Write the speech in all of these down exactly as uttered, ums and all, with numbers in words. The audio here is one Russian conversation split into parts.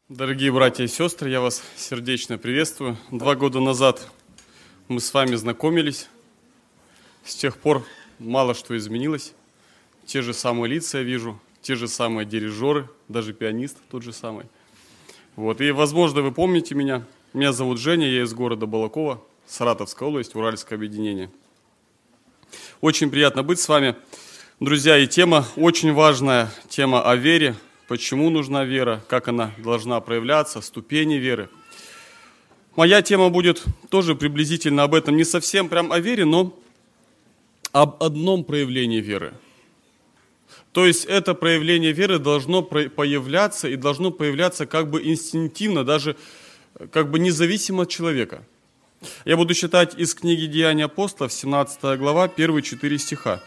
Дорогие братья и сестры, я вас сердечно приветствую. Два года назад мы с вами знакомились. С тех пор мало что изменилось. Те же самые лица я вижу, те же самые дирижеры, даже пианист тот же самый. Вот. И, возможно, вы помните меня. Меня зовут Женя, я из города Балакова, Саратовская область, Уральское объединение. Очень приятно быть с вами. Друзья, и тема очень важная, тема о вере. Почему нужна вера, как она должна проявляться, ступени веры. Моя тема будет тоже приблизительно об этом, не совсем прям о вере, но об одном проявлении веры. То есть это проявление веры должно появляться и должно появляться как бы инстинктивно, даже как бы независимо от человека. Я буду читать из книги «Деяния апостолов», семнадцатая глава, первые четыре стиха.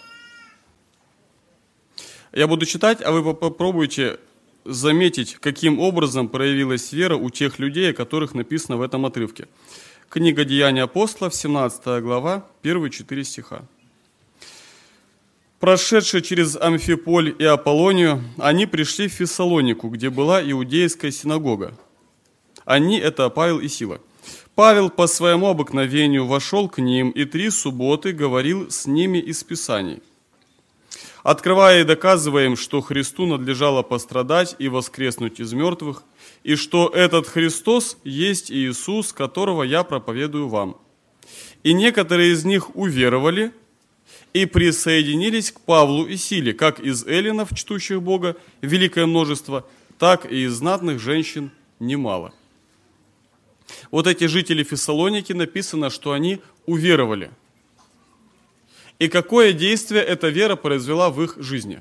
Я буду читать, а вы попробуйте заметить, каким образом проявилась вера у тех людей, о которых написано в этом отрывке. Книга «Деяния апостолов», семнадцатая глава, первые четыре стиха. «Прошедшие через Амфиполь и Аполлонию, они пришли в Фессалонику, где была иудейская синагога. Они – это Павел и Сила. Павел по своему обыкновению вошел к ним и три субботы говорил с ними из Писаний, открывая и доказывая им, что Христу надлежало пострадать и воскреснуть из мертвых, и что этот Христос есть Иисус, которого я проповедую вам. И некоторые из них уверовали и присоединились к Павлу и Силе, как из эллинов, чтущих Бога, великое множество, так и из знатных женщин немало». Вот эти жители Фессалоники, написано, что они уверовали. И какое действие эта вера произвела в их жизни?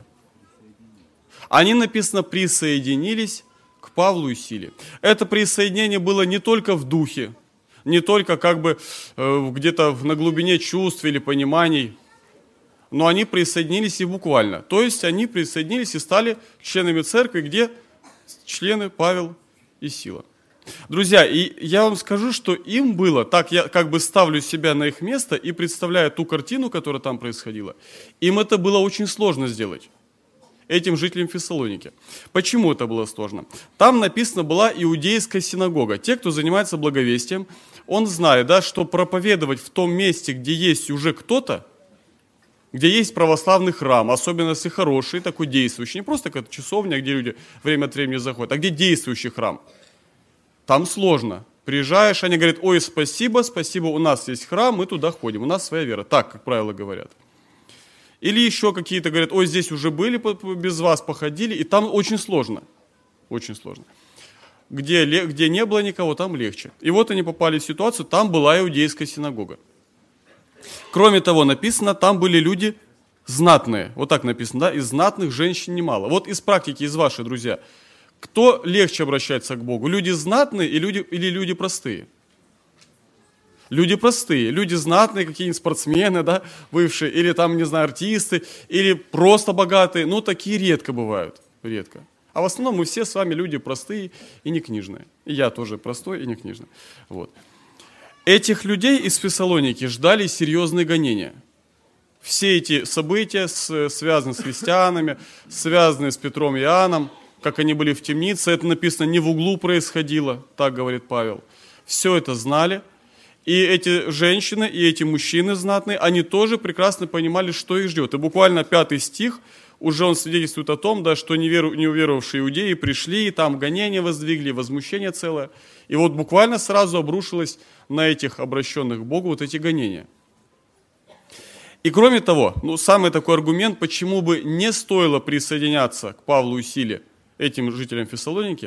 Они, написано, присоединились к Павлу и Силе. Это присоединение было не только в духе, не только как бы э, где-то на глубине чувств или пониманий, но они присоединились и буквально. То есть они присоединились и стали членами церкви, где члены Павел и Сила. Друзья, и я вам скажу, что им было, так я как бы ставлю себя на их место и представляю ту картину, которая там происходила, им это было очень сложно сделать, этим жителям Фессалоники. Почему это было сложно? Там написано, была иудейская синагога. Те, кто занимается благовестием, он знает, да, что проповедовать в том месте, где есть уже кто-то, где есть православный храм, особенно если хороший, такой действующий, не просто какая-то часовня, где люди время от времени заходят, а где действующий храм. Там сложно. Приезжаешь, они говорят: ой, спасибо, спасибо, у нас есть храм, мы туда ходим, у нас своя вера. Так, как правило, говорят. Или еще какие-то говорят: ой, здесь уже были, без вас походили, и там очень сложно. Очень сложно. Где, где не было никого, там легче. И вот они попали в ситуацию, там была иудейская синагога. Кроме того, написано, там были люди знатные. Вот так написано, да, из знатных женщин немало. Вот из практики, из вашей, друзья, кто легче обращается к Богу? Люди знатные и люди, или люди простые? Люди простые, люди знатные, какие-нибудь спортсмены, да, бывшие, или там, не знаю, артисты, или просто богатые. Ну, такие редко бывают, редко. А в основном мы все с вами люди простые и не книжные. И я тоже простой и не книжный. Вот. Этих людей из Фессалоники ждали серьезные гонения. Все эти события связаны с христианами, связаны с Петром и Иоанном, как они были в темнице, это написано, не в углу происходило, так говорит Павел. Все это знали, и эти женщины, и эти мужчины знатные, они тоже прекрасно понимали, что их ждет. И буквально пятый стих, уже он свидетельствует о том, да, что неверу, неуверовавшие иудеи пришли, и там гонения воздвигли, возмущение целое. И вот буквально сразу обрушилось на этих обращенных к Богу вот эти гонения. И кроме того, ну, самый такой аргумент, почему бы не стоило присоединяться к Павлу и Силе, этим жителям Фессалоники,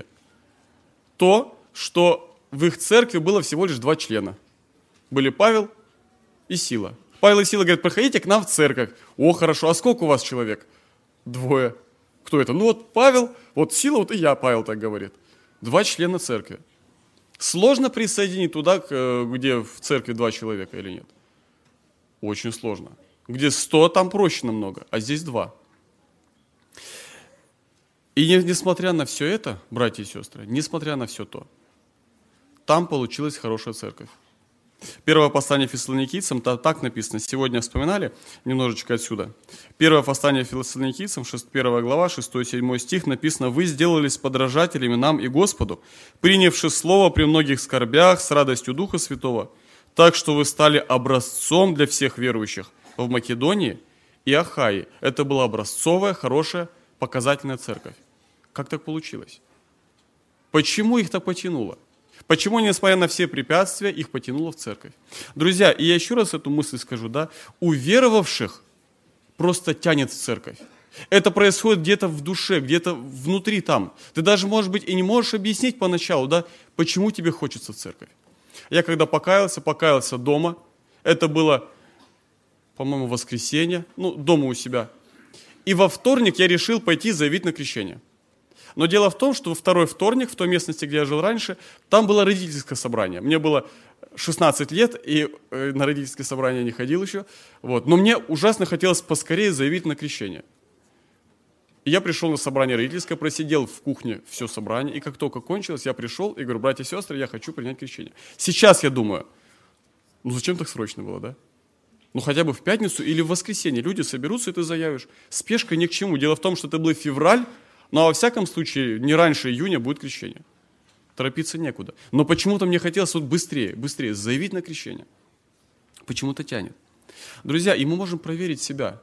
то, что в их церкви было всего лишь два члена. Были Павел и Сила. Павел и Сила говорят: приходите к нам в церковь. О, хорошо, а сколько у вас человек? Двое. Кто это? Ну вот Павел, вот Сила, вот и я, Павел так говорит. Два члена церкви. Сложно присоединить туда, где в церкви два человека или нет? Очень сложно. Где сто, там проще намного, а здесь два. И несмотря на все это, братья и сестры, несмотря на все то, там получилась хорошая церковь. Первое послание фессалоникийцам, там так написано, сегодня вспоминали немножечко отсюда. Первое послание фессалоникийцам, первая глава, шестой-седьмой стих, написано: «Вы сделались подражателями нам и Господу, принявши слово при многих скорбях с радостью Духа Святого, так что вы стали образцом для всех верующих в Македонии и Ахае». Это была образцовая, хорошая, показательная церковь. Как так получилось? Почему их так потянуло? Почему, несмотря на все препятствия, их потянуло в церковь? Друзья, и я еще раз эту мысль скажу, да, уверовавших просто тянет в церковь. Это происходит где-то в душе, где-то внутри там. Ты даже, может быть, и не можешь объяснить поначалу, да, почему тебе хочется в церковь. Я когда покаялся, покаялся дома, это было, по-моему, воскресенье, ну, дома у себя. И во вторник я решил пойти заявить на крещение. Но дело в том, что во второй вторник, в той местности, где я жил раньше, там было родительское собрание. Мне было шестнадцать лет, и на родительское собрание не ходил еще. Вот. Но мне ужасно хотелось поскорее заявить на крещение. И я пришел на собрание родительское, просидел в кухне все собрание, и как только кончилось, я пришел и говорю: братья и сестры, я хочу принять крещение. Сейчас я думаю, ну зачем так срочно было, да? Ну хотя бы в пятницу или в воскресенье люди соберутся, и ты заявишь. Спешка ни к чему. Дело в том, что это был февраль, но во всяком случае не раньше июня будет крещение. Торопиться некуда. Но почему-то мне хотелось вот быстрее, быстрее заявить на крещение. Почему-то тянет. Друзья, и мы можем проверить себя.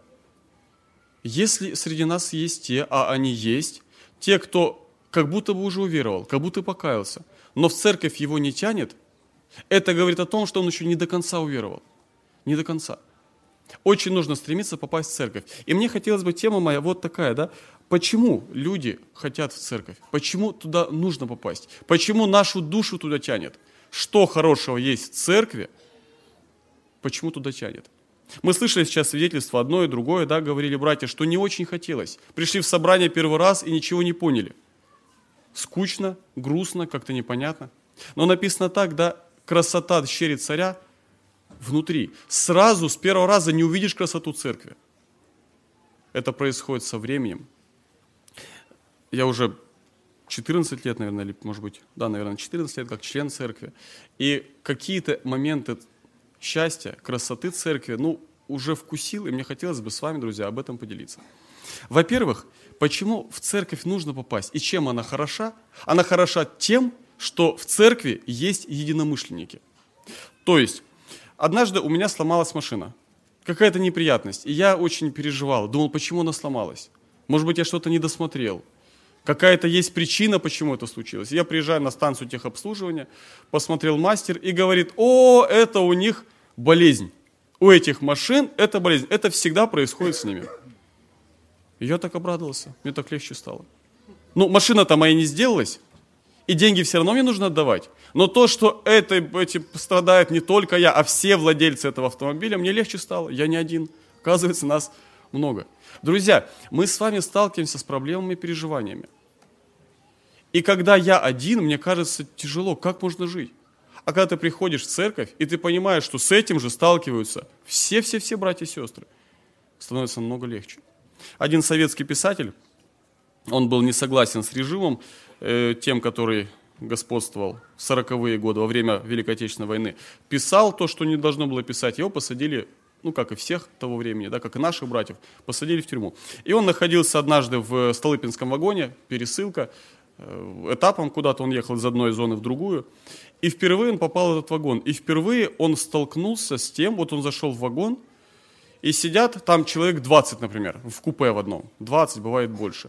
Если среди нас есть те, а они есть, те, кто как будто бы уже уверовал, как будто покаялся, но в церковь его не тянет, это говорит о том, что он еще не до конца уверовал. Не до конца. Очень нужно стремиться попасть в церковь. И мне хотелось бы, тема моя вот такая, да, почему люди хотят в церковь? Почему туда нужно попасть? Почему нашу душу туда тянет? Что хорошего есть в церкви? Почему туда тянет? Мы слышали сейчас свидетельство одно и другое, да, говорили братья, что не очень хотелось. Пришли в собрание первый раз и ничего не поняли. Скучно, грустно, как-то непонятно. Но написано так, да, красота дщери царя внутри. Сразу, с первого раза не увидишь красоту церкви. Это происходит со временем. Я уже четырнадцать лет, наверное, или, может быть, да, наверное, четырнадцать лет, как член церкви. И какие-то моменты счастья, красоты церкви, ну, уже вкусил, и мне хотелось бы с вами, друзья, об этом поделиться. Во-первых, почему в церковь нужно попасть и чем она хороша? Она хороша тем, что в церкви есть единомышленники. То есть, однажды у меня сломалась машина, какая-то неприятность, и я очень переживал, думал, почему она сломалась. Может быть, я что-то не досмотрел. Какая-то есть причина, почему это случилось. Я приезжаю на станцию техобслуживания, посмотрел мастер и говорит: о, это у них болезнь. У этих машин это болезнь. Это всегда происходит с ними. И я так обрадовался, мне так легче стало. Ну, машина-то моя не сделалась, и деньги все равно мне нужно отдавать. Но то, что это, этим страдает не только я, а все владельцы этого автомобиля, мне легче стало. Я не один. Оказывается, нас много. Друзья, мы с вами сталкиваемся с проблемами и переживаниями. И когда я один, мне кажется тяжело, как можно жить? А когда ты приходишь в церковь, и ты понимаешь, что с этим же сталкиваются все-все-все братья и сестры, становится намного легче. Один советский писатель, он был не согласен с режимом, э, тем, который господствовал в сороковые годы, во время Великой Отечественной войны, писал то, что не должно было писать. Его посадили, ну, как и всех того времени, да, как и наших братьев, посадили в тюрьму. И он находился однажды в Столыпинском вагоне, пересылка, этапом куда-то он ехал из одной зоны в другую, и впервые он попал в этот вагон, и впервые он столкнулся с тем, вот он зашел в вагон, и сидят там человек двадцать, например, в купе в одном, двадцать, бывает больше,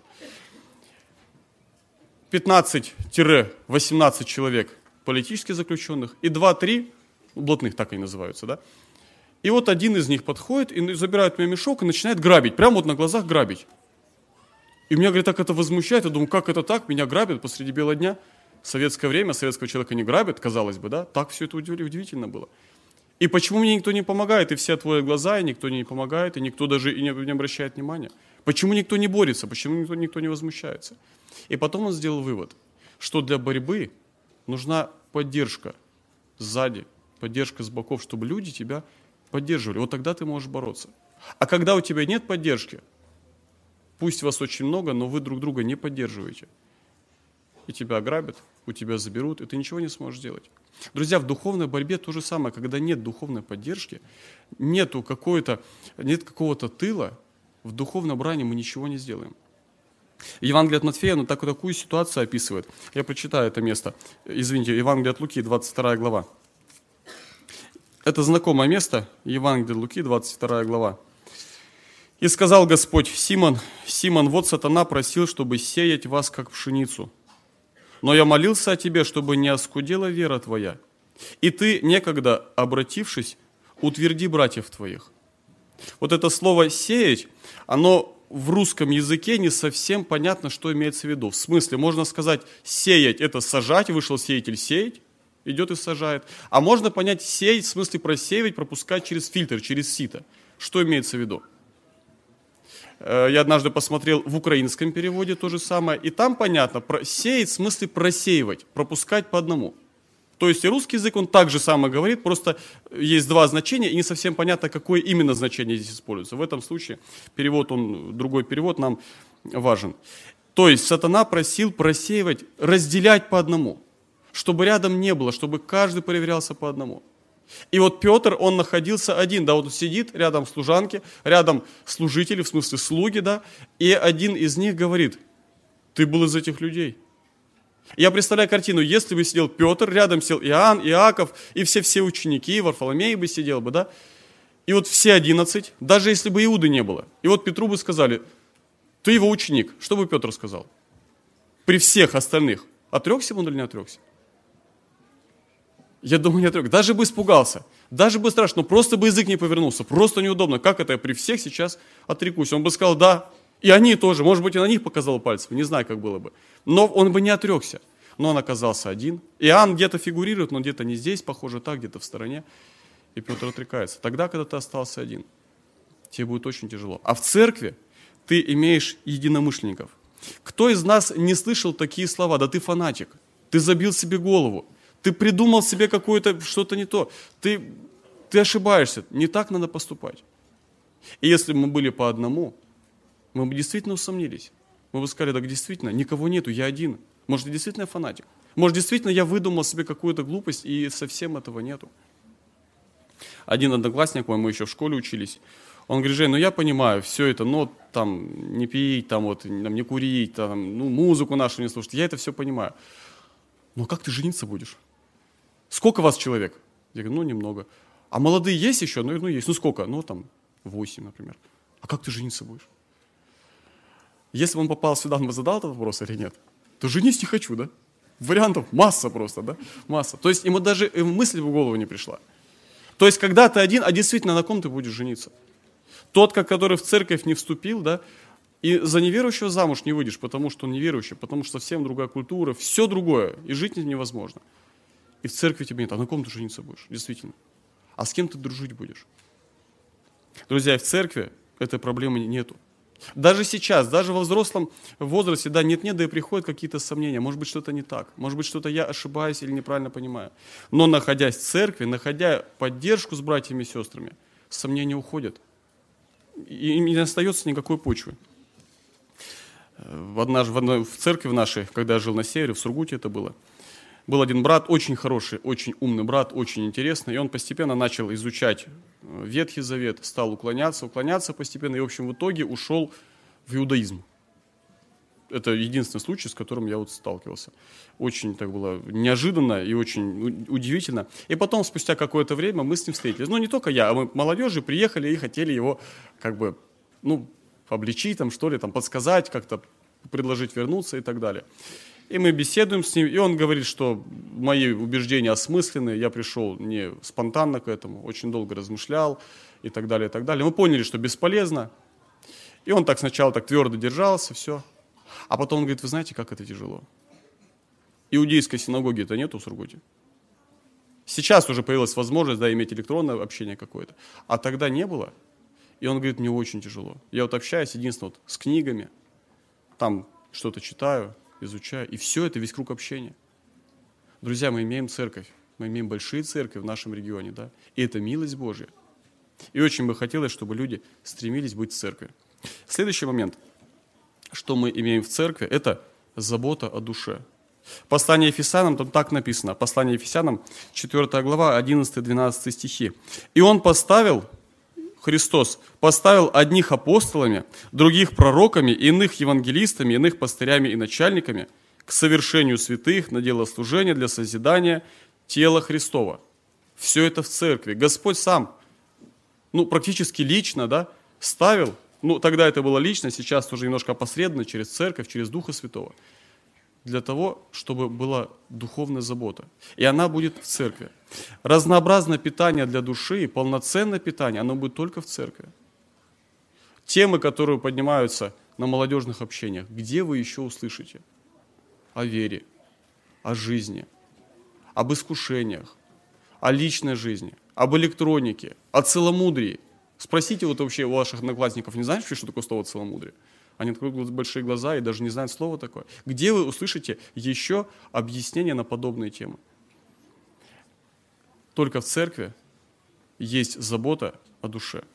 пятнадцать-восемнадцать человек политических заключенных, и два-три, блатных так они называются, да, и вот один из них подходит, и забирает мне мешок и начинает грабить, прямо вот на глазах грабить. И меня, говорит, так это возмущает. Я думаю, как это так? Меня грабят посреди бела дня. В советское время советского человека не грабят, казалось бы, да? Так все это удивительно было. И почему мне никто не помогает? И все отводят глаза, и никто не помогает, и никто даже и не, не обращает внимания. Почему никто не борется? Почему никто, никто не возмущается? И потом он сделал вывод, что для борьбы нужна поддержка сзади, поддержка с боков, чтобы люди тебя поддерживали. Вот тогда ты можешь бороться. А когда у тебя нет поддержки, пусть вас очень много, но вы друг друга не поддерживаете, и тебя ограбят, у тебя заберут, и ты ничего не сможешь сделать. Друзья, в духовной борьбе то же самое, когда нет духовной поддержки, нету какой-то, нет какого-то тыла, в духовной брани мы ничего не сделаем. Евангелие от Матфея, ну, так, такую ситуацию описывает. Я прочитаю это место. Извините, Евангелие от Луки, двадцать вторая глава. Это знакомое место, Евангелие от Луки, двадцать вторая глава. «И сказал Господь: Симон, Симон, вот сатана просил, чтобы сеять вас, как пшеницу. Но я молился о тебе, чтобы не оскудела вера твоя. И ты, некогда обратившись, утверди братьев твоих». Вот это слово «сеять», оно в русском языке не совсем понятно, что имеется в виду. В смысле, можно сказать, сеять – это сажать, вышел сеятель сеять, идет и сажает. А можно понять сеять в смысле просеивать, пропускать через фильтр, через сито. Что имеется в виду? Я однажды посмотрел в украинском переводе то же самое, и там понятно, сеять в смысле просеивать, пропускать по одному. То есть и русский язык, он так же самое говорит, просто есть два значения, и не совсем понятно, какое именно значение здесь используется. В этом случае перевод, он, другой перевод нам важен. То есть сатана просил просеивать, разделять по одному, чтобы рядом не было, чтобы каждый проверялся по одному. И вот Петр, он находился один, да, вот он сидит рядом служанки, рядом служители, в смысле слуги, да, и один из них говорит: ты был из этих людей. Я представляю картину, если бы сидел Петр, рядом сидел Иоанн, Иаков, и все-все ученики, Варфоломей бы сидел бы, да, и вот все одиннадцать, даже если бы Иуды не было, и вот Петру бы сказали: ты его ученик, что бы Петр сказал? При всех остальных. Отрекся бы он или не отрекся? Я думаю, не отрек. Даже бы испугался, даже бы страшно, но просто бы язык не повернулся, просто неудобно. Как это я при всех сейчас отрекусь? Он бы сказал: да, и они тоже, может быть, и на них показал пальцем, не знаю, как было бы. Но он бы не отрекся, но он оказался один. Иоанн где-то фигурирует, но где-то не здесь, похоже, так, где-то в стороне. И Петр отрекается. Тогда, когда ты остался один, тебе будет очень тяжело. А в церкви ты имеешь единомышленников. Кто из нас не слышал такие слова? Да ты фанатик, ты забил себе голову. Ты придумал себе какое-то что-то не то. Ты, ты ошибаешься. Не так надо поступать. И если бы мы были по одному, мы бы действительно усомнились. Мы бы сказали: так действительно, никого нету, я один. Может, я действительно фанатик. Может, действительно я выдумал себе какую-то глупость, и совсем этого нету. Один одноклассник мой, мы еще в школе учились, он говорит: Жень, ну я понимаю, все это, но там не пить, там вот, там, не курить, там, ну, музыку нашу не слушать, я это все понимаю. Но как ты жениться будешь? Сколько вас человек? Я говорю: ну, немного. А молодые есть еще? Ну, ну есть. Ну, сколько? Ну, там, восемь, например. А как ты жениться будешь? Если бы он попал сюда, он бы задал этот вопрос или нет? То женись не хочу, да? Вариантов масса просто, да? Масса. То есть ему даже мысль в голову не пришла. То есть когда ты один, а действительно на ком ты будешь жениться? Тот, который в церковь не вступил, да? И за неверующего замуж не выйдешь, потому что он неверующий, потому что совсем другая культура, все другое, и жить невозможно. И в церкви тебе нет. А на ком ты жениться будешь? Действительно. А с кем ты дружить будешь? Друзья, в церкви этой проблемы нету. Даже сейчас, даже во взрослом возрасте, да, нет-нет, да и приходят какие-то сомнения. Может быть, что-то не так. Может быть, что-то я ошибаюсь или неправильно понимаю. Но находясь в церкви, находя поддержку с братьями и сестрами, сомнения уходят. И не остается никакой почвы. Однажды в, одной, в церкви в нашей, когда я жил на севере, в Сургуте это было, был один брат, очень хороший, очень умный брат, очень интересный, и он постепенно начал изучать Ветхий Завет, стал уклоняться, уклоняться постепенно, и, в общем, в итоге ушел в иудаизм. Это единственный случай, с которым я вот сталкивался. Очень так было неожиданно и очень удивительно. И потом, спустя какое-то время, мы с ним встретились. Ну, не только я, а мы молодежи приехали и хотели его, как бы, ну, обличить, там, что ли, там, подсказать, как-то предложить вернуться и так далее. И мы беседуем с ним, и он говорит, что мои убеждения осмысленны, я пришел не спонтанно к этому, очень долго размышлял и так далее, и так далее. Мы поняли, что бесполезно. И он так сначала так твердо держался, все. А потом он говорит: вы знаете, как это тяжело? Иудейской синагоги-то нету в Сургуте. Сейчас уже появилась возможность, да, иметь электронное общение какое-то. А тогда не было. И он говорит: мне очень тяжело. Я вот общаюсь единственно вот с книгами, там что-то читаю, изучаю, и все это весь круг общения. Друзья, мы имеем церковь, мы имеем большие церкви в нашем регионе, да, и это милость Божья. И очень бы хотелось, чтобы люди стремились быть в церкви. Следующий момент, что мы имеем в церкви, это забота о душе. Послание Ефесянам, там так написано, послание Ефесянам, четвёртая глава, одиннадцатый-двенадцатый стихи. «И Он поставил, Христос, поставил одних апостолами, других пророками, иных евангелистами, иных пастырями и начальниками к совершению святых на дело служения для созидания тела Христова». Все это в церкви. Господь сам, ну, практически лично, да, ставил, ну, тогда это было лично, сейчас уже немножко опосредованно, через церковь, через Духа Святого, для того, чтобы была духовная забота. И она будет в церкви. Разнообразное питание для души, полноценное питание, оно будет только в церкви. Темы, которые поднимаются на молодежных общениях, где вы еще услышите? О вере, о жизни, об искушениях, о личной жизни, об электронике, о целомудрии. Спросите вот вообще у ваших одноклассников, не знаете, что такое слово целомудрие? Они откроют большие глаза и даже не знают слова такое. Где вы услышите еще объяснения на подобные темы? Только в церкви есть забота о душе.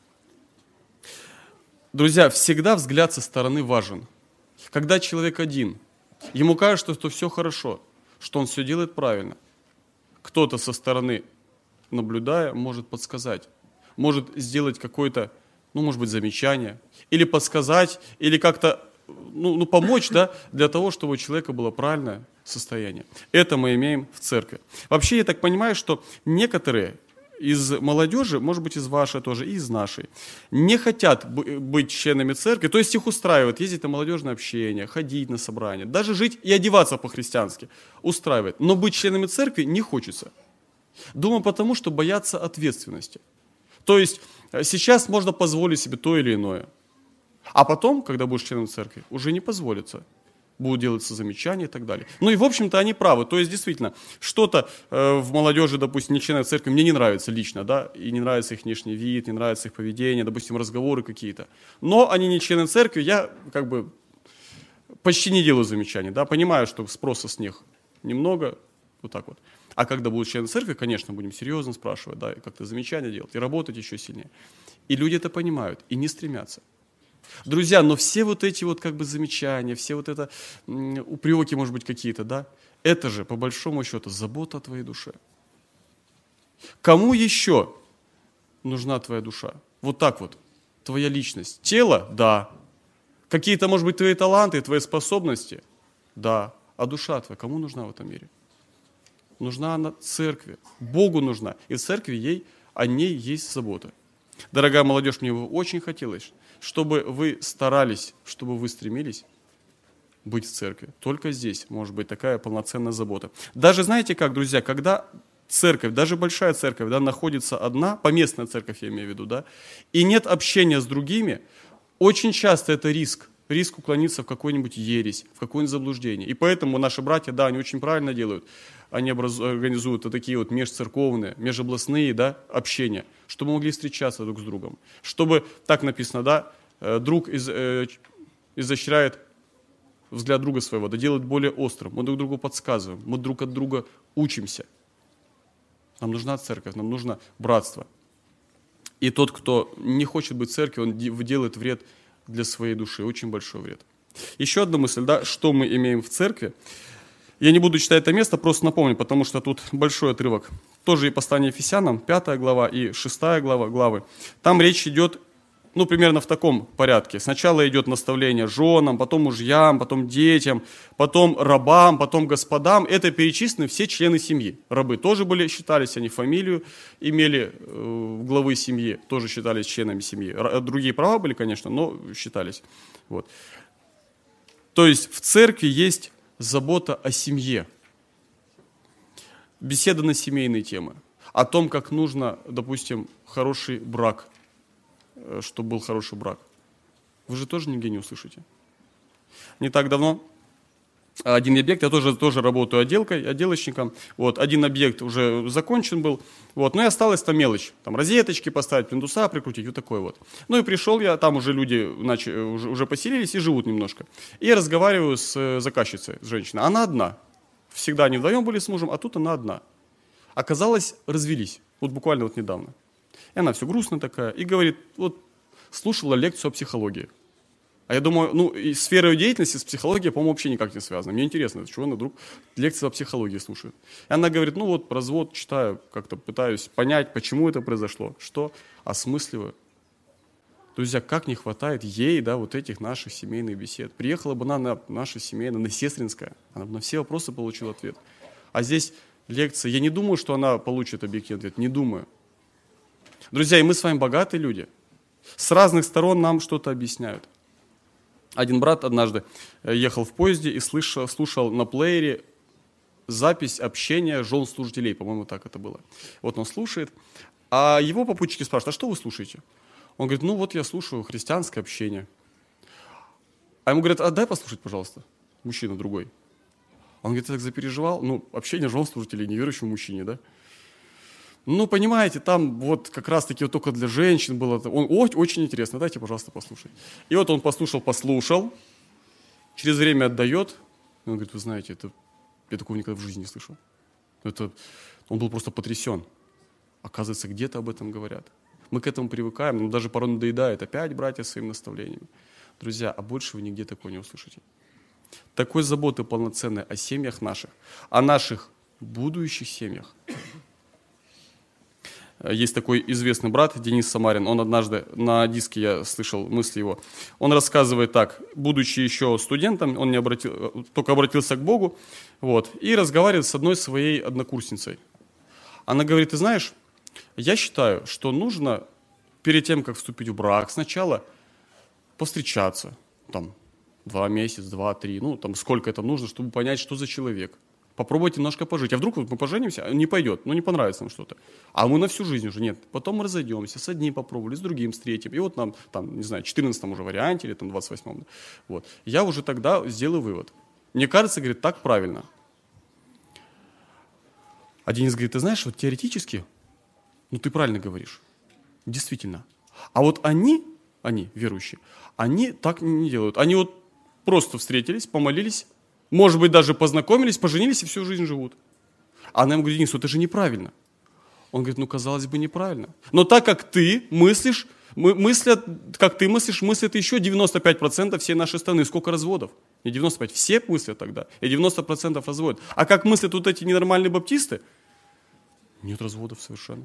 Друзья, всегда взгляд со стороны важен. Когда человек один, ему кажется, что все хорошо, что он все делает правильно. Кто-то со стороны, наблюдая, может подсказать, может сделать какое-то, ну, может быть, замечание, или подсказать, или как-то, ну, ну, помочь, да, для того, чтобы у человека было правильное состояние. Это мы имеем в церкви. Вообще, я так понимаю, что некоторые из молодежи, может быть, из вашей тоже, и из нашей, не хотят быть членами церкви, то есть их устраивает ездить на молодежное общение, ходить на собрания, даже жить и одеваться по-христиански устраивает, но быть членами церкви не хочется. Думаю, потому что боятся ответственности. То есть сейчас можно позволить себе то или иное, а потом, когда будешь членом церкви, уже не позволится. Будут делаться замечания и так далее. Ну и, в общем-то, они правы. То есть, действительно, что-то э, в молодежи, допустим, не члены церкви, мне не нравится лично, да, и не нравится их внешний вид, не нравится их поведение, допустим, разговоры какие-то. Но они не члены церкви, я как бы почти не делаю замечаний, да, понимаю, что спроса с них немного, вот так вот. А когда будут члены церкви, конечно, будем серьезно спрашивать, да, и как-то замечания делать, и работать еще сильнее. И люди это понимают, и не стремятся. Друзья, но все вот эти вот как бы замечания, все вот это м, упреки, может быть, какие-то, да, это же, по большому счету, забота о твоей душе. Кому еще нужна твоя душа? Вот так вот, твоя личность. Тело? Да. Какие-то, может быть, твои таланты, твои способности? Да. А душа твоя кому нужна в этом мире? Нужна она церкви. Богу нужна. И в церкви ей, о ней есть забота. Дорогая молодежь, мне бы очень хотелось, чтобы вы старались, чтобы вы стремились быть в церкви. Только здесь может быть такая полноценная забота. Даже знаете как, друзья, когда церковь, даже большая церковь, да, находится одна, поместная церковь я имею в виду, да, и нет общения с другими, очень часто это риск. Риск уклониться в какую-нибудь ересь, в какое-нибудь заблуждение. И поэтому наши братья, да, они очень правильно делают. Они организуют вот такие вот межцерковные, межобластные, да, общения, чтобы мы могли встречаться друг с другом. Чтобы, так написано, да, друг из, э, изощряет взгляд друга своего, да делает более острым. Мы друг другу подсказываем, мы друг от друга учимся. Нам нужна церковь, нам нужно братство. И тот, кто не хочет быть в церкви, он делает вред для своей души, очень большой вред. Еще одна мысль, да, что мы имеем в церкви. Я не буду читать это место, просто напомню, потому что тут большой отрывок. Тоже и послание Ефесянам, пятая глава и шестая глава, главы. Там речь идет, ну, примерно в таком порядке. Сначала идет наставление женам, потом мужьям, потом детям, потом рабам, потом господам. Это перечислены все члены семьи. Рабы тоже были, считались, они фамилию имели, э, главы семьи, тоже считались членами семьи. Другие права были, конечно, но считались. Вот. То есть в церкви есть забота о семье, беседа на семейные темы, о том, как нужно, допустим, хороший брак, чтобы был хороший брак. Вы же тоже нигде не услышите. Не так давно один объект, я тоже, тоже работаю отделкой, отделочником, вот, один объект уже закончен был, вот, но и осталась там мелочь, там розеточки поставить, плинтуса прикрутить, вот такой вот. Ну и пришел я, там уже люди начали, уже, уже поселились и живут немножко. И я разговариваю с заказчицей, с женщиной, она одна, всегда они вдвоем были с мужем, а тут она одна. Оказалось, развелись, вот буквально вот недавно. И она все грустная такая, и говорит, вот, слушала лекцию о психологии. А я думаю, ну, и сфера ее деятельности с психологией, по-моему, вообще никак не связана. Мне интересно, чего она вдруг лекции о психологии слушает. И она говорит, ну вот, развод читаю, как-то пытаюсь понять, почему это произошло, что осмысливаю. Друзья, как не хватает ей, да, вот этих наших семейных бесед. Приехала бы она на наша семейная, на сестринская, она бы на все вопросы получила ответ. А здесь лекция, я не думаю, что она получит объективный ответ, не думаю. Друзья, и мы с вами богатые люди. С разных сторон нам что-то объясняют. Один брат однажды ехал в поезде и слышал, слушал на плеере запись общения жен служителей, по-моему, так это было. Вот он слушает, а его попутчики спрашивают, а что вы слушаете? Он говорит, ну вот я слушаю христианское общение. А ему говорят, а дай послушать, пожалуйста, мужчина другой. Он говорит, я так запереживал, ну, общение жен служителей, неверующему мужчине, да? Ну, понимаете, там вот как раз-таки вот только для женщин было. Он, о, очень интересно, дайте, пожалуйста, послушать. И вот он послушал, послушал, через время отдает. И он говорит, вы знаете, это, я такого никогда в жизни не слышал. Это, он был просто потрясен. Оказывается, где-то об этом говорят. Мы к этому привыкаем, но даже порой надоедает опять братья своими наставлениями. Друзья, а больше вы нигде такого не услышите. Такой заботы полноценной о семьях наших, о наших будущих семьях. Есть такой известный брат Денис Самарин, он однажды на диске, я слышал мысли его, он рассказывает так, будучи еще студентом, он не обратил, только обратился к Богу, вот, и разговаривает с одной своей однокурсницей. Она говорит, ты знаешь, я считаю, что нужно перед тем, как вступить в брак, сначала повстречаться, там, два месяца, два, три, ну, там, сколько это нужно, чтобы понять, что за человек. Попробовать немножко пожить. А вдруг мы поженимся, не пойдет, ну не понравится нам что-то. А мы на всю жизнь уже нет. Потом мы разойдемся, с одним попробовали, с другим, с третьим. И вот нам, там, не знаю, четырнадцатом уже варианте или там двадцать восьмом. Вот. Я уже тогда сделаю вывод. Мне кажется, говорит, так правильно. А Денис говорит, ты знаешь, вот теоретически, ну ты правильно говоришь. Действительно. А вот они, они, верующие, они так не делают. Они вот просто встретились, помолились, может быть, даже познакомились, поженились и всю жизнь живут. А она ему говорит, Денис, это же неправильно. Он говорит, ну, казалось бы, неправильно. Но так как ты мыслишь, мы, мыслят, как ты мыслишь, мыслят еще девяносто пять процентов всей нашей страны. Сколько разводов? Не девяносто пять процентов, все мыслят тогда. И девяносто процентов разводят. А как мыслят вот эти ненормальные баптисты? Нет разводов совершенно.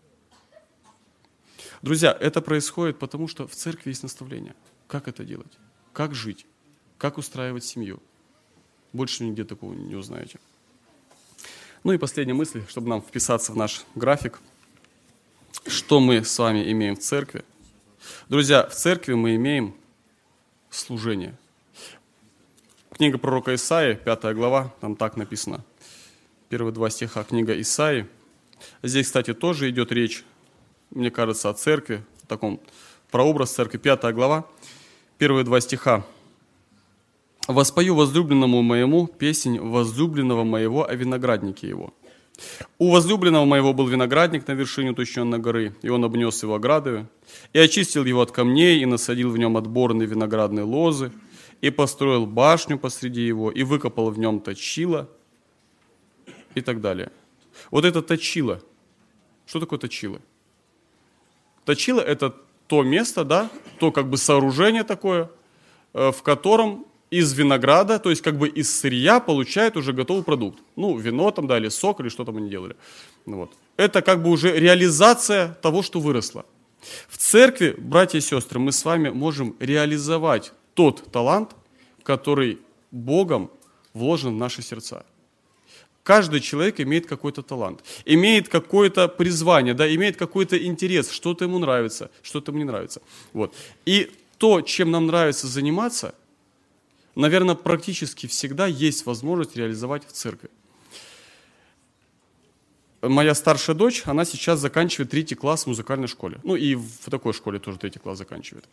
Друзья, это происходит потому, что в церкви есть наставление. Как это делать? Как жить? Как устраивать семью? Больше нигде такого не узнаете. Ну и последняя мысль, чтобы нам вписаться в наш график. Что мы с вами имеем в церкви? Друзья, в церкви мы имеем служение. Книга пророка Исаии, пятая глава, там так написано. Первые два стиха, книга Исаии. Здесь, кстати, тоже идет речь, мне кажется, о церкви, о таком прообраз церкви, пятая глава, первые два стиха. «Воспою возлюбленному моему песнь возлюбленного моего о винограднике его. У возлюбленного моего был виноградник на вершине утощенной горы, и он обнес его оградою, и очистил его от камней, и насадил в нем отборные виноградные лозы, и построил башню посреди его, и выкопал в нем точило», и так далее. Вот это точило. Что такое точило? Точило – это то место, да, то как бы сооружение такое, в котором из винограда, то есть как бы из сырья получают уже готовый продукт. Ну, вино там, да, или сок, или что там они делали. Ну, вот. Это как бы уже реализация того, что выросло. В церкви, братья и сестры, мы с вами можем реализовать тот талант, который Богом вложен в наши сердца. Каждый человек имеет какой-то талант, имеет какое-то призвание, да, имеет какой-то интерес, что-то ему нравится, что-то ему не нравится. Вот. И то, чем нам нравится заниматься, наверное, практически всегда есть возможность реализовать в церкви. Моя старшая дочь, она сейчас заканчивает третий класс в музыкальной школе. Ну и в такой школе тоже третий класс заканчивает.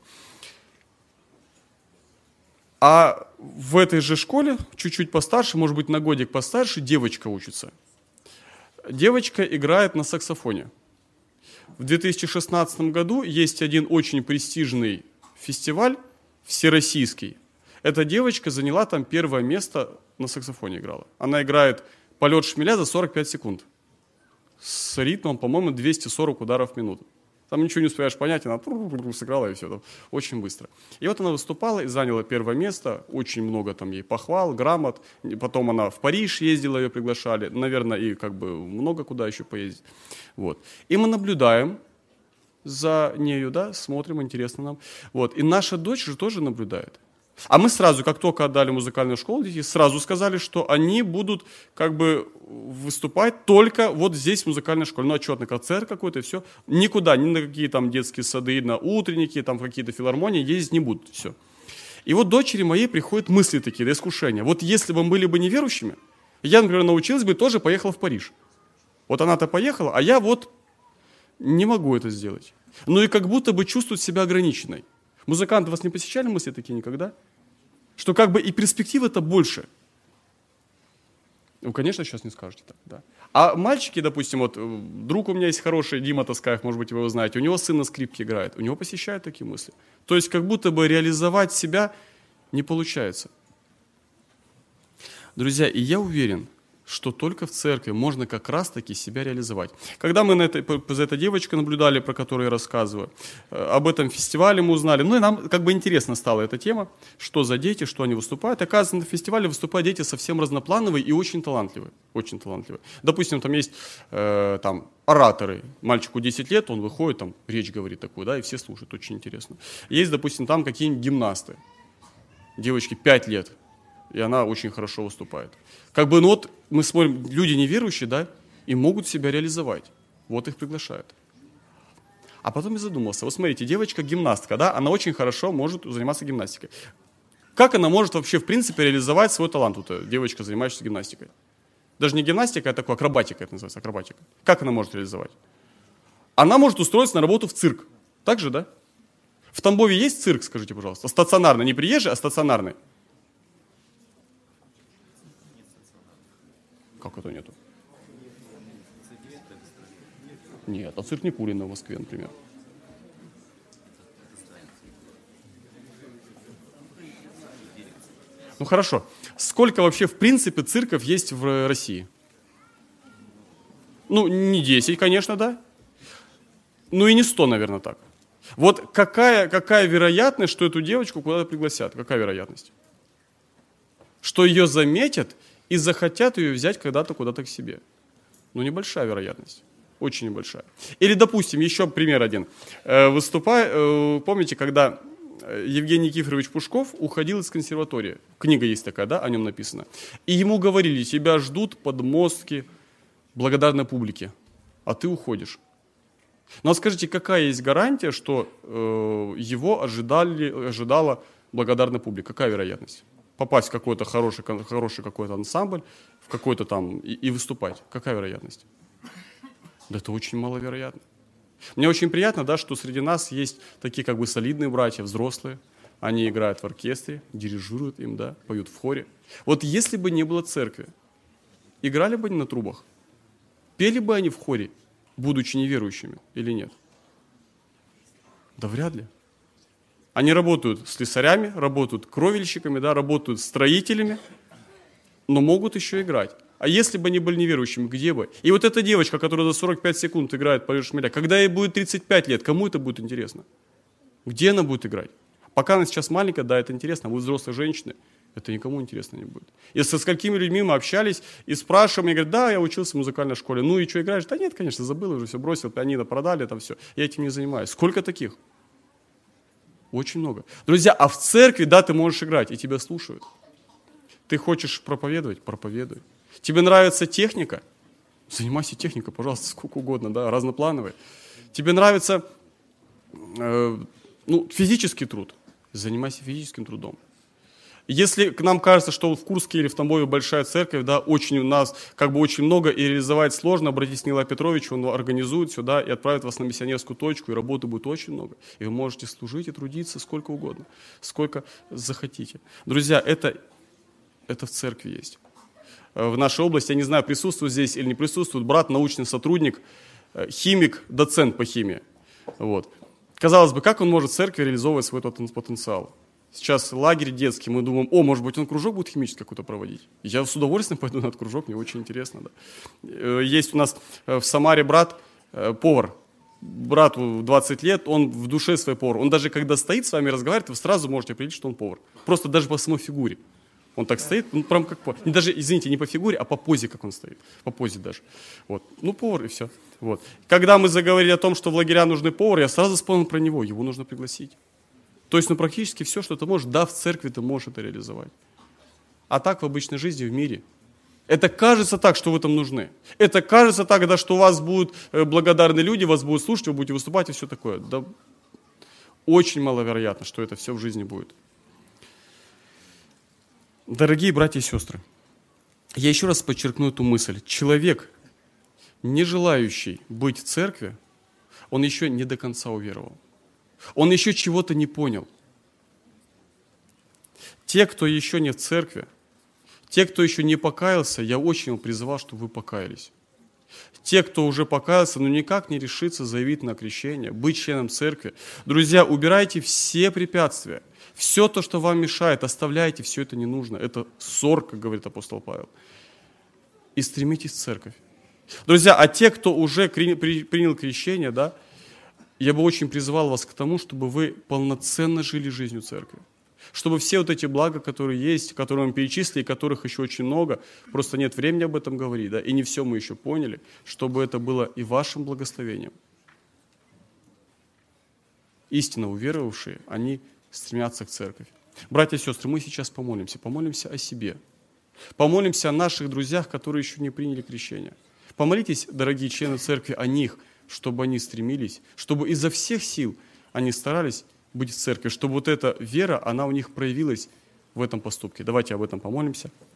А в этой же школе, чуть-чуть постарше, может быть, на годик постарше, девочка учится. Девочка играет на саксофоне. В две тысячи шестнадцатом году есть один очень престижный фестиваль, всероссийский. Эта девочка заняла там первое место, на саксофоне играла. Она играет «Полет шмеля» за сорок пять секунд. С ритмом, по-моему, двести сорок ударов в минуту. Там ничего не успеваешь понять, она сыграла и все, там, очень быстро. И вот она выступала и заняла первое место, очень много там ей похвал, грамот. Потом она в Париж ездила, ее приглашали, наверное, и как бы много куда еще поездить. Вот. И мы наблюдаем за нею, да, смотрим, интересно нам. Вот. И наша дочь же тоже наблюдает. А мы сразу, как только отдали музыкальную школу, дети сразу сказали, что они будут как бы выступать только вот здесь в музыкальной школе. Ну, отчетный концерт какой-то, и все. Никуда, ни на какие там детские сады, на утренники, там какие-то филармонии ездить не будут, все. И вот дочери моей приходят мысли такие, да, искушения. Вот если бы мы были бы неверующими, я, например, научилась бы, тоже поехала в Париж. Вот она-то поехала, а я вот не могу это сделать. Ну и как будто бы чувствует себя ограниченной. Музыканты, вас не посещали мысли такие никогда? Что как бы и перспективы-то больше. Ну, конечно, сейчас не скажете так, да. А мальчики, допустим, вот друг у меня есть хороший, Дима Таскаев, может быть, вы его знаете, у него сын на скрипке играет, у него посещают такие мысли. То есть как будто бы реализовать себя не получается. Друзья, и я уверен, что только в церкви можно как раз-таки себя реализовать. Когда мы на этой, за этой девочкой наблюдали, про которую я рассказываю, об этом фестивале мы узнали, ну и нам как бы интересно стала эта тема, что за дети, что они выступают. Оказывается, на фестивале выступают дети совсем разноплановые и очень талантливые. Очень талантливые. Допустим, там есть э, там, ораторы. Мальчику десять лет, он выходит, там речь говорит такую, да, и все слушают, очень интересно. Есть, допустим, там какие-нибудь гимнасты. Девочке пять лет. И она очень хорошо выступает. Как бы, ну вот, мы смотрим, люди неверующие, да, и могут себя реализовать. Вот их приглашают. А потом я задумался, вот смотрите, девочка-гимнастка, да, она очень хорошо может заниматься гимнастикой. Как она может вообще, в принципе, реализовать свой талант, вот девочка, занимающаяся гимнастикой? Даже не гимнастика, а такое акробатика, это называется, акробатика. Как она может реализовать? Она может устроиться на работу в цирк. Так же, да? В Тамбове есть цирк, скажите, пожалуйста? Стационарный, не приезжий, а стационарный. Как это нету? Нет, а цирк Никулина в Москве, например. Ну хорошо. Сколько вообще в принципе цирков есть в России? Ну, не десять, конечно, да. Ну и не сто, наверное, так. Вот какая, какая вероятность, что эту девочку куда-то пригласят? Какая вероятность? Что ее заметят и захотят ее взять когда-то куда-то к себе. Ну, небольшая вероятность. Очень небольшая. Или, допустим, еще пример один. Выступая, помните, когда Евгений Никифорович Пушков уходил из консерватории. Книга есть такая, да, о нем написано. И ему говорили, тебя ждут подмостки благодарной публики, а ты уходишь. Но скажите, какая есть гарантия, что его ожидали, ожидала благодарная публика? Какая вероятность? Попасть в какой-то хороший, хороший какой-то ансамбль, в какой-то там и, и выступать. Какая вероятность? Да это очень маловероятно. Мне очень приятно, да, что среди нас есть такие как бы солидные братья, взрослые. Они играют в оркестре, дирижируют им, да, поют в хоре. Вот если бы не было церкви, играли бы они на трубах? Пели бы они в хоре, будучи неверующими или нет? Да вряд ли. Они работают слесарями, работают кровельщиками, да, работают строителями, но могут еще играть. А если бы они были неверующими, где бы? И вот эта девочка, которая за сорок пять секунд играет «Поешь шмеля», когда ей будет тридцать пять лет, кому это будет интересно? Где она будет играть? Пока она сейчас маленькая, да, это интересно, а вы взрослые женщины, это никому интересно не будет. И со сколькими людьми мы общались и спрашиваем, мне говорят, да, я учился в музыкальной школе, ну и что, играешь? Да нет, конечно, забыл, уже все бросил, пианино продали, там все, я этим не занимаюсь. Сколько таких? Очень много. Друзья, а в церкви, да, ты можешь играть, и тебя слушают. Ты хочешь проповедовать? Проповедуй. Тебе нравится техника? Занимайся техникой, пожалуйста, сколько угодно, да, разноплановой. Тебе нравится э, ну, физический труд? Занимайся физическим трудом. Если нам кажется, что в Курске или в Тамбове большая церковь, да, очень у нас как бы очень много и реализовать сложно, обратитесь к Нилу Петровичу, он организует сюда и отправит вас на миссионерскую точку, и работы будет очень много. И вы можете служить и трудиться сколько угодно, сколько захотите. Друзья, это, это в церкви есть. В нашей области, я не знаю, присутствует здесь или не присутствует, брат, научный сотрудник, химик, доцент по химии. Вот. Казалось бы, как он может в церкви реализовывать свой потенциал? Сейчас лагерь детский, мы думаем, о, может быть, он кружок будет химический какой-то проводить. Я с удовольствием пойду на этот кружок, мне очень интересно. Да. Есть у нас в Самаре брат, повар, брату двадцать лет, он в душе свой повар. Он даже когда стоит с вами разговаривает, вы сразу можете определить, что он повар. Просто даже по самой фигуре. Он так стоит, ну, прям как повар. Даже, извините, не по фигуре, а по позе, как он стоит. По позе даже. Вот. Ну, повар, и все. Вот. Когда мы заговорили о том, что в лагеря нужны повар, я сразу вспомнил про него. Его нужно пригласить. То есть, ну, практически все, что ты можешь, да, в церкви ты можешь это реализовать. А так в обычной жизни, в мире. Это кажется так, что вы там нужны. Это кажется так, да, что у вас будут благодарные люди, вас будут слушать, вы будете выступать и все такое. Да, очень маловероятно, что это все в жизни будет. Дорогие братья и сестры, я еще раз подчеркну эту мысль. Человек, не желающий быть в церкви, он еще не до конца уверовал. Он еще чего-то не понял. Те, кто еще не в церкви, те, кто еще не покаялся, я очень вам призывал, чтобы вы покаялись. Те, кто уже покаялся, но никак не решится заявить на крещение, быть членом церкви. Друзья, убирайте все препятствия. Все то, что вам мешает, оставляйте, все это не нужно. Это ссор, как говорит апостол Павел. И стремитесь в церковь. Друзья, а те, кто уже принял крещение, да, я бы очень призывал вас к тому, чтобы вы полноценно жили жизнью церкви. Чтобы все вот эти блага, которые есть, которые мы перечислили, которых еще очень много, просто нет времени об этом говорить, да, и не все мы еще поняли, чтобы это было и вашим благословением. Истинно уверовавшие, они стремятся к церкви. Братья и сестры, мы сейчас помолимся, помолимся о себе. Помолимся о наших друзьях, которые еще не приняли крещение. Помолитесь, дорогие члены церкви, о них, чтобы они стремились, чтобы изо всех сил они старались быть в церкви, чтобы вот эта вера, она у них проявилась в этом поступке. Давайте об этом помолимся.